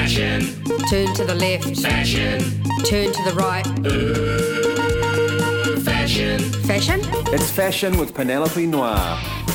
Fashion. Turn to the left. Fashion. Turn to the right. Fashion. Fashion? It's Fashion with Penelope Noir.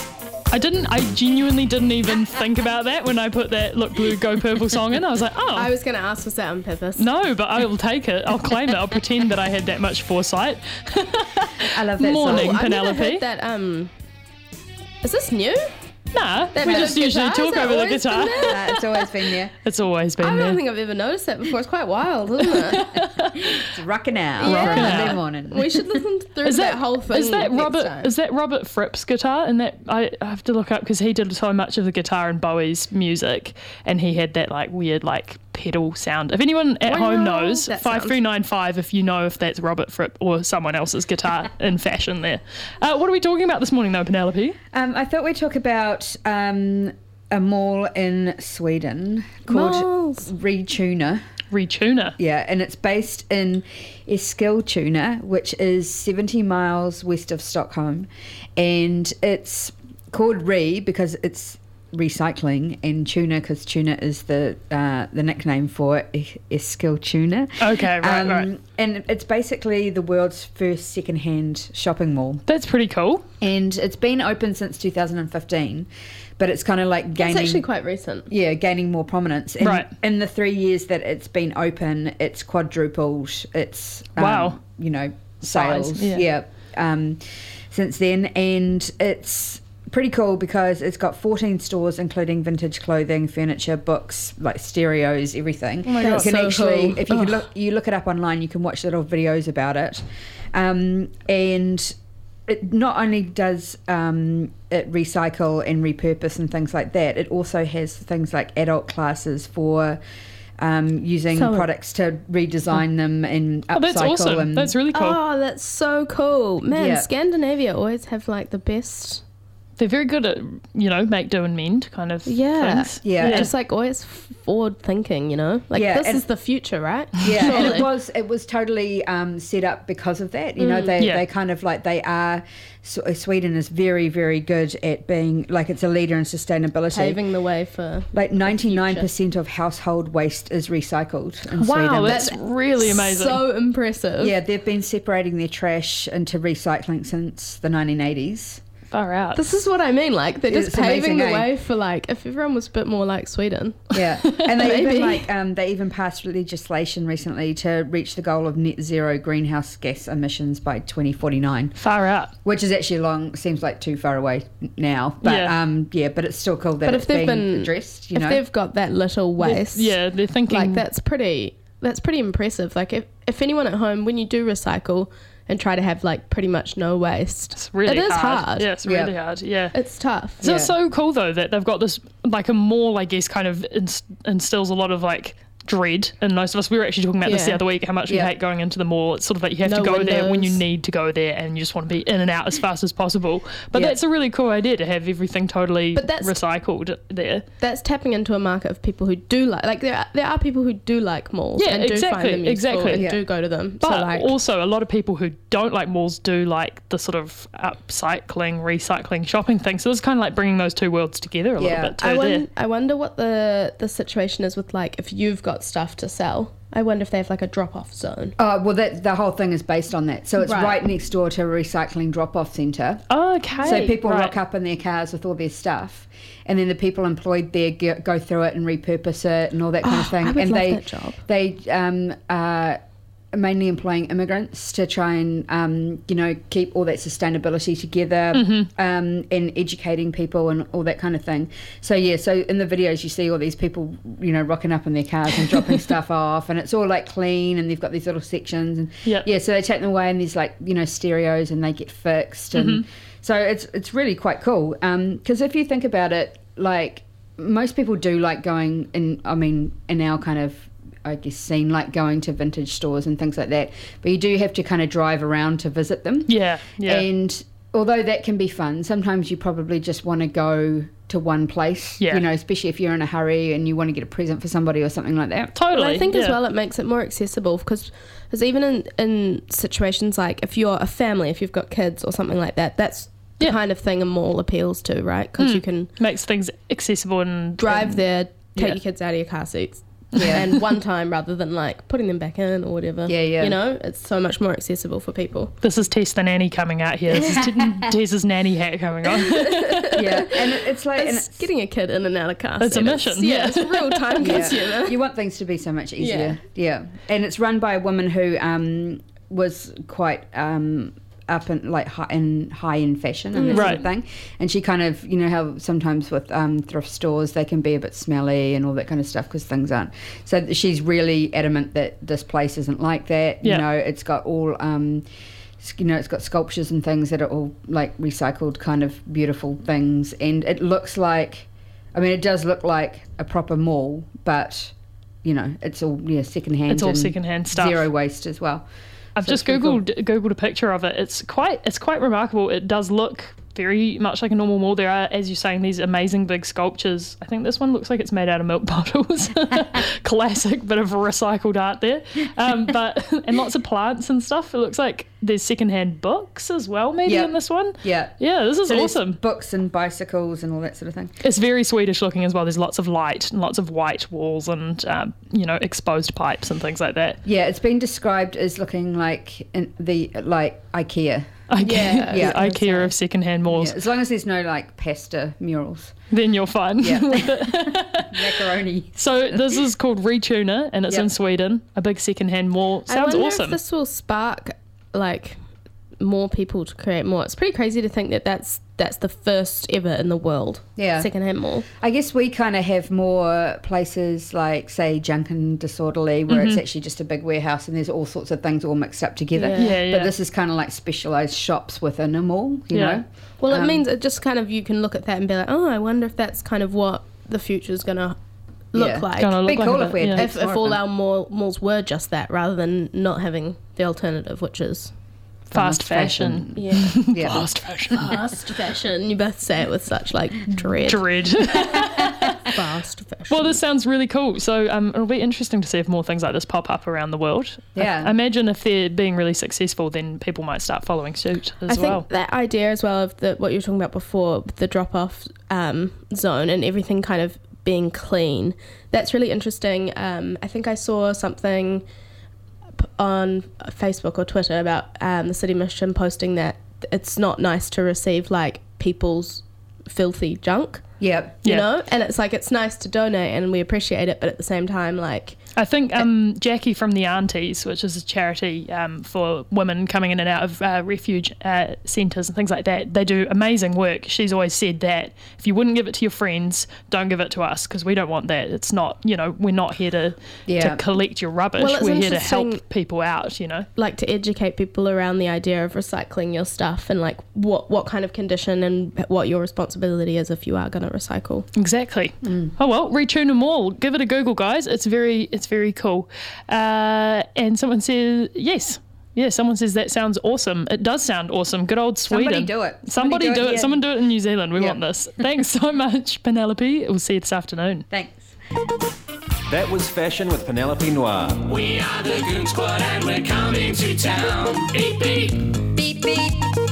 I genuinely didn't even think about that when I put that Look Blue, Go Purple song in. I was like, oh. I was going to ask, was that on purpose? No, but I will take it. I'll claim it. I'll pretend that I had that much foresight. I love that Morning, song. I've never Penelope. heard that, is this new? Nah, That we bit just of usually guitar, talk has over the that always guitar. been there? It's always been there. It's always been I there. don't think I've ever noticed that before. It's quite wild, isn't it? It's rocking out Yeah. for a Rocking Monday out. morning. We should listen through that whole thing. Is that next time. Robert Fripp's guitar? And that I have to look up because he did so much of the guitar in Bowie's music, and he had that like weird like pedal sound. If anyone at home knows, That sounds- 5395 if you know if that's Robert Fripp or someone else's guitar in fashion there. What are we talking about this morning though, Penelope? I thought we'd talk about a mall in Sweden called Malls. Retuna. Retuner. Yeah, and it's based in Eskilstuna, which is 70 miles west of Stockholm. And it's called because it's recycling, and tuna because tuna is the nickname for Eskilstuna. Okay, right. And it's basically the world's first second-hand shopping mall. That's pretty cool. And it's been open since 2015, but it's kind of like It's gaining... actually quite recent. Yeah, gaining more prominence. And Right. in the 3 years that it's been open, it's quadrupled its Wow. sales. Size, yeah. Since then, and it's pretty cool because it's got 14 stores, including vintage clothing, furniture, books, like stereos, everything. Oh my God. You can That's so actually, cool. if you look it up online, you can watch little videos about it, and it not only does it recycle and repurpose and things like that, it also has things like adult classes for using So- products to redesign them and upcycle Oh, that's awesome. them. That's really cool. Oh, that's so cool. Man, Yeah. Scandinavia always have like the best. They're very good at, make, do and mend kind of Yeah. things. Yeah. Just like always forward thinking, Like Yeah, this and- is the future, right? Yeah, and Surely. it was totally set up because of that. Yeah. They kind of like they are. Sweden is very, very good at being like it's a leader in sustainability. Paving the way for. Like 99% of household waste is recycled in Wow, Sweden. that's really amazing. So impressive. Yeah, they've been separating their trash into recycling since the 1980s. Far out. This is what I mean. Like they're just It's paving amazing, the eh? way for like if everyone was a bit more like Sweden. Yeah, and they Maybe. they even passed legislation recently to reach the goal of net zero greenhouse gas emissions by 2049. Far out. Which is actually seems like too far away now. But Yeah. but it's still cool that But it's if they've being been addressed, if they've got that little waste, Yeah, they're thinking. like that's pretty impressive. Like if anyone at home, when you do recycle and try to have like pretty much no waste, It's really it is hard. hard. Yeah, it's really hard. Yeah. It's tough. So Yeah. it's so cool though that they've got this like a mall, I guess, kind of instills a lot of like dread in most of us. We were actually talking about this the Yeah. other week, how much we Yeah. hate going into the mall. It's sort of like you have No to go there when you windows. need to go there and you just want to be in and out as fast as possible. But Yeah. that's a really cool idea to have everything totally But that's- recycled there. That's tapping into a market of people who do like there are people who do like malls Yeah, and do exactly, find them useful exactly. and Yeah. do go to them. But so like also a lot of people who don't like malls do like the sort of upcycling, recycling, shopping thing. So it's kind of like bringing those two worlds together a Yeah. little bit too there. I wonder what the situation is with like if you've got stuff to sell. I wonder if they have like a drop-off zone. Oh, well, the whole thing is based on that. So it's Right. right next door to a recycling drop-off centre. Okay. So people right. rock up in their cars with all their stuff, and then the people employed there go through it and repurpose it and all that kind of thing. I would and love they that job. they are mainly employing immigrants to try and keep all that sustainability together, and educating people and all that kind of thing. So in the videos you see all these people rocking up in their cars and dropping stuff off, and it's all like clean, and they've got these little sections, and so they take them away, and there's like stereos, and they get fixed, and so it's really quite cool, because if you think about it, like most people do like going in our kind of I guess scene, like going to vintage stores and things like that, but you do have to kind of drive around to visit them. Yeah. And although that can be fun, sometimes you probably just want to go to one place, especially if you're in a hurry and you want to get a present for somebody or something like that. Totally. Well, I think as yeah. well it makes it more accessible because even in situations like if you're a family, if you've got kids or something like that, that's the kind of thing a mall appeals to, right? Because you can makes things accessible and drive there, take yeah. your kids out of your car seats, Yeah. and one time rather than like putting them back in or whatever. Yeah, yeah. You know, it's so much more accessible for people. This is Tess the nanny coming out here. This is Tess's nanny hat coming on. Yeah, and it's like It's getting a kid in and out of car It's a seats. mission, Yeah, yeah. it's a real time consumer. you want things to be so much easier. Yeah, and it's run by a woman who was quite up in like high in fashion and that sort Right. of thing. And she kind of, you know how sometimes with thrift stores they can be a bit smelly and all that kind of stuff because things aren't. So she's really adamant that this place isn't like that. Yeah. You know, it's got all. You know, it's got sculptures and things that are all like recycled kind of beautiful things, and it looks like, I mean, it does look like a proper mall, but you know, it's all secondhand. It's all and secondhand stuff. zero waste as well. I've So just it's pretty googled a picture of it. It's quite remarkable. It does look very much like a normal mall. There are, as you're saying, these amazing big sculptures. I think this one looks like it's made out of milk bottles. Classic bit of recycled art there. But and lots of plants and stuff. It looks like there's secondhand books as well, maybe Yep. in this one. Yeah. Yeah, this is So there's awesome. Books and bicycles and all that sort of thing. It's very Swedish looking as well. There's lots of light and lots of white walls and exposed pipes and things like that. Yeah, it's been described as looking like IKEA. IKEA, Yeah. IKEA of secondhand malls. Yeah, as long as there's no like pasta murals. Then you're fine. Yeah. Macaroni. So this is called Retuner, and it's Yep. in Sweden. A big secondhand mall. I Sounds wonder awesome. if this will spark like more people to create more. It's pretty crazy to think that that's the first ever in the world. Yeah. Secondhand mall. I guess we kind of have more places like, say, Junk and Disorderly, where it's actually just a big warehouse and there's all sorts of things all mixed up together. Yeah. Yeah, yeah. But this is kind of like specialised shops within a mall, you Yeah. know? Well, it means it just kind of, you can look at that and be like, oh, I wonder if that's kind of what the future's going to look Yeah. like. Gonna look Be like cool a if bit, we had yeah. heaps If more of all them. our malls were just that, rather than not having the alternative, which is fast fashion. yeah, Yeah. Fast fashion. fast fashion. You both say it with such like dread. Dread. Fast fashion. Well, this sounds really cool. So it'll be interesting to see if more things like this pop up around the world. Yeah. I imagine if they're being really successful, then people might start following suit as I well. think that idea as well of what you were talking about before, the drop-off zone and everything kind of being clean, that's really interesting. I think I saw something on Facebook or Twitter about the City Mission posting that it's not nice to receive like people's filthy junk, Yep. you Yeah. know, and it's like it's nice to donate and we appreciate it, but at the same time, like, I think Jackie from the Aunties, which is a charity for women coming in and out of refuge centres and things like that, they do amazing work. She's always said that if you wouldn't give it to your friends, don't give it to us because we don't want that. It's not, we're not here to collect your rubbish. Well, it's we're here to interesting- help people out, like to educate people around the idea of recycling your stuff and like what kind of condition and what your responsibility is if you are going to recycle. Exactly. Oh well, Retune them all. Give it a Google, guys. It's very cool. And someone says yes. Yeah, someone says that sounds awesome. It does sound awesome. Good old Sweden. Somebody do it. Somebody do it. here. Someone do it in New Zealand. We Yeah. want this. Thanks so much, Penelope. We'll see you this afternoon. Thanks. That was Fashion with Penelope Noir. We are the Goon Squad and we're coming to town. Beep beep. Beep beep.